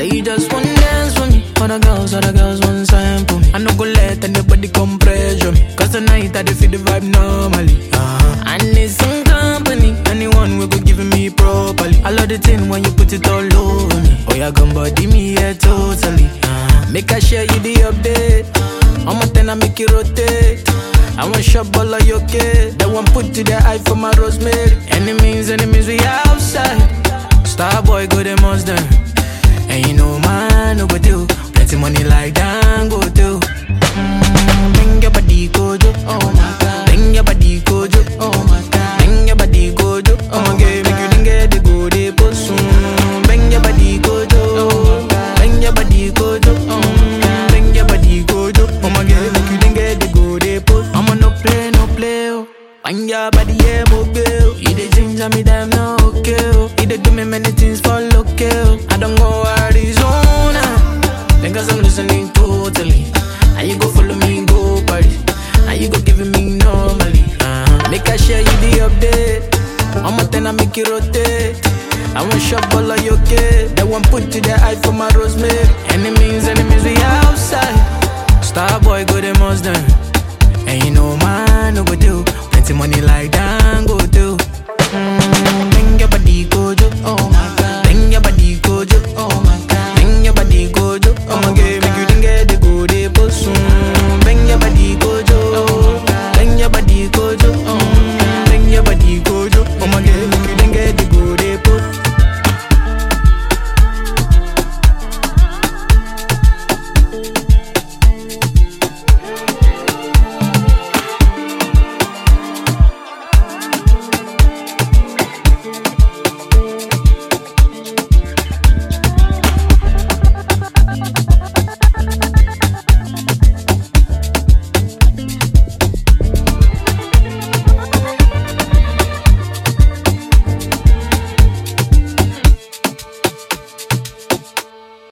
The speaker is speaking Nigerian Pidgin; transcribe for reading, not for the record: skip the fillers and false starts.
Say you just wanna dance for me. Other girls want sample me. I no go let anybody come pressure me. Cause tonight I dey feel the vibe normally. I need some company. Anyone will go giving me properly. I love the thing when you put it all over me. Oh yeah, gun body me, yeah, totally. Make I share you the update. I'm a 10, I make it rotate. I want shop all of your kid. That one put to the eye for my rosemary. Enemies, we outside. Star boy, go them monster. And you know man, no go do. Plenty money like that, go do. Bring your body, go do. Oh my God. Bring your body, go do. Oh my God. Bring your body, go do. Oh my God. Make you didn't get the go, they post soon. Bring your body, go do. Oh my God. Bring your body, go do. Oh my God. Bring your body, go do. Oh my God. Make you didn't get the go, they post. I'ma no play, oh. Bring your body, yeah, mobile. You the ginger me, damn, no, okay. You the do me many things for local. I don't go Arizona. Because I'm listening totally. And you go follow me, go party. And you go giving me normally. Make I share you the update. I'm a 10, I make it rotate. I want shop all of your kid. That one put to the eye for my rosemary. Enemies, we outside. Star boy, go them most done. And you know man, no go do. Plenty money like that, go do. Bring your body, go do.